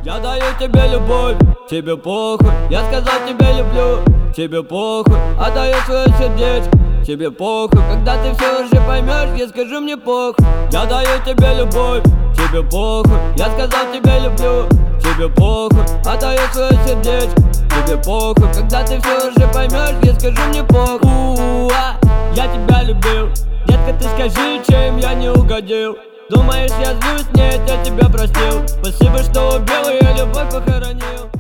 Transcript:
Я даю тебе любовь, тебе похуй. Я сказал тебе люблю, тебе похуй. Отдаю свое сердечко, тебе похуй. Когда ты все уже поймешь, я скажу мне похуй. Я даю тебе любовь, тебе похуй. Я сказал тебе люблю, тебе похуй. Отдаю свое сердечко, тебе похуй. Когда ты все уже поймешь, я скажу мне похуй. Я тебя любил, детка, ты скажи, чем я не угодил. Думаешь, я злюсь? Нет, я тебя простил. Спасибо, что убил, и я любовь похоронил.